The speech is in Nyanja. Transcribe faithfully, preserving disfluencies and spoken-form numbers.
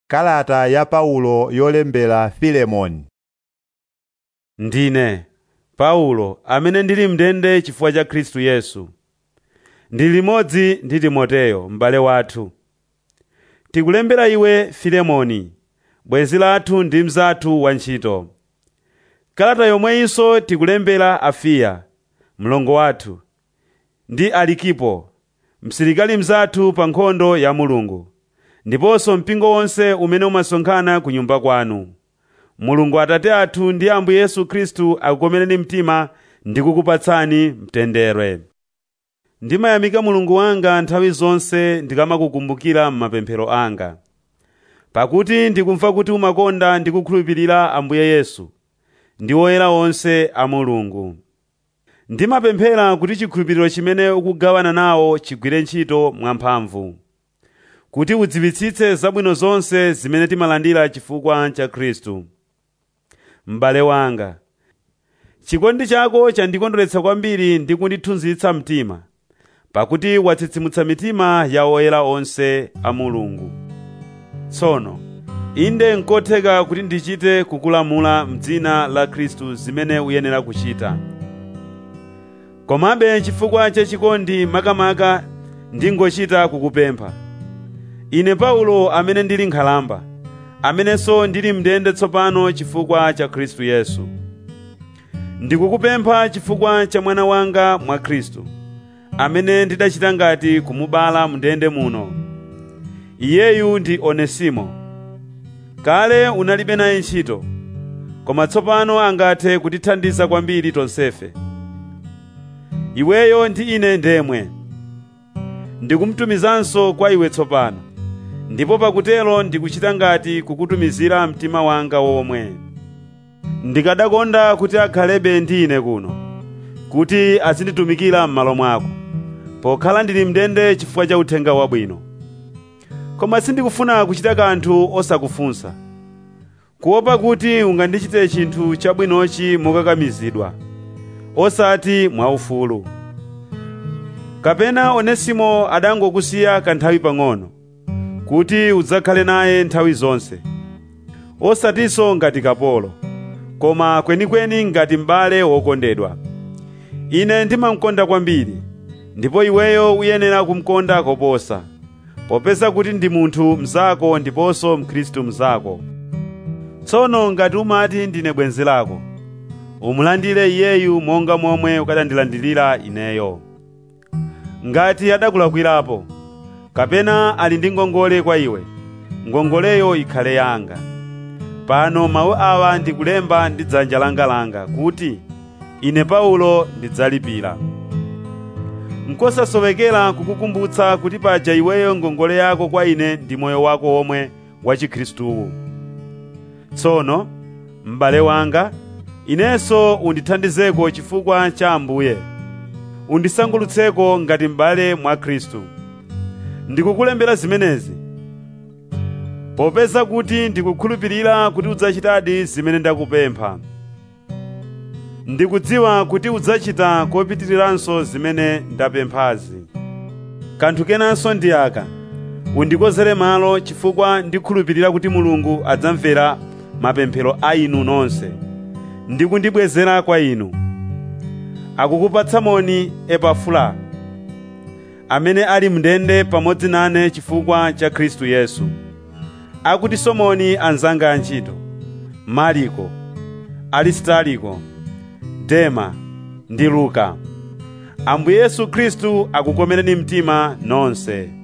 Kalata ya Paulo yolembera Filemoni. Ndine Paulo amene ndili mndende chifukwa cha Khristu Yesu. Ndili limodzi ndi Timoteyo m'bale wathu. Tikulembera iwe Filemoni, bwenzi lathu ndi mnzathu wa ntchito. Kalata yomweyinso tikulembera Afiya, mlongo wathu, ndi Alikipo, msilikali mnzathu pa nkhondo ya Mulungu, ndiponso mpingo wonse umene umasonkhana ku nyumba kwanu. Mulungu Atate athu ndi Ambuye Yesu Khristu akukomereni mtima ndi kukupatsani mtendere. Ndimayamika Mulungu wanga nthawi zonse ndikamakukumbukira m'mapemphero anga, pakuti ndikumva kuti umakonda ndi kukhulupirira Ambuye Yesu ndi oyera onse a Mulungu. Ndimapemphera kuti chikhulupiriro chimene ukugawana nawo chigwire ntchito mwamphamvu, kuti udziwitsitse zabwino zonse zimene timalandira chifukwa cha Khristu. M'bale wanga, chikondi chako chandikondweretsa kwambiri ndi kundithunzitsa mtima, pakuti watsitsimutsa mitima ya oyera onse a Mulungu. Tsono inde nkotheka kuti ndichite kukulamula m'dzina la Khristu zimene uyenera kuchita. Komabe chifukwa cha chikondi makamaka ndingochita kukupempha. Ine Paulo amene ndili nkhalamba, amenenso ndili mndende tsopano chifukwa cha Khristu Yesu. Ndikukupempha chifukwa cha mwana wanga mwa Khristu, amene ndidachita ngati kumubala mndende muno. Iyeyu ndi Onesimo. Kale unalibe naye ntchito, koma tsopano angathe kutithandiza kwambiri tonsefe. Iweyo ndi ine ndemwe ndikumtumizanso kwa iwe tsopano, ndipo pakutero ndikuchita ngati kukutumizira mtima wanga womwe. Ndikadakonda kuti akhalebe ndi ine kuno, kuti azinditumikira m'malo mwako, pokhala ndili mndende chifukwa cha uthenga wabwino. Koma sindikufuna kuchita kanthu osakufunsa, kuopa kuti ungandichite chinthu chabwinochi mokakamizidwa, osati mwaufulu. Kapena Onesimo adangokusiya kanthawi pang'ono, kuti udzakhale naye nthawi zonse, osatinso ngati kapolo, koma kwenikweni ngati m'bale wokondedwa. Ine ndimamkonda kwambiri, ndipo iweyo uyenera kumkonda koposa, popeza kuti ndi munthu mnzako ndiponso Mkhristu mnzako. Tsono ngati umati ndine bwenzi lako, umulandire iyeyu monga momwe ukadandilandirira ineyo. Ngati adakulakwirapo, kapena ali ndi ngongole kwa iwe, ngongoleyo ikhale yanga. Pano mawu awa ndikulemba ndi dzanja langa langa kuti ine Paulo ndidzalipira. Nkosasowekera kukukumbutsa kuti paja iweyo ngongole yako kwa ine ndi moyo wako womwe wa Chikhristuwu. Tsono m'bale wanga, inenso undithandizeko chifukwa cha Ambuye. Undisangulutseko ngati m'bale mwa Khristu. Ndikukulembera zimenezi popeza kuti ndikukhulupirira kuti udzachitadi zimene ndakupempha. Ndikudziwa kuti udzachita kopitiriranso zimene ndapemphazi. Kanthu kenanso ndi aka: undikozere malo chifukwa ndikhulupirira kuti Mulungu adzamvera mapemphero a inu nonse ndi kundibwezera kwa inu. Akukupatsa moni Epafula, amene ali mndende pamodzi nane chifukwa cha Khristu Yesu. Akuti moni anzanga a ntchito, Mariko, Aristariko, Dema ndi Luka. Ambuye Yesu Khristu akukomereni mtima nonse.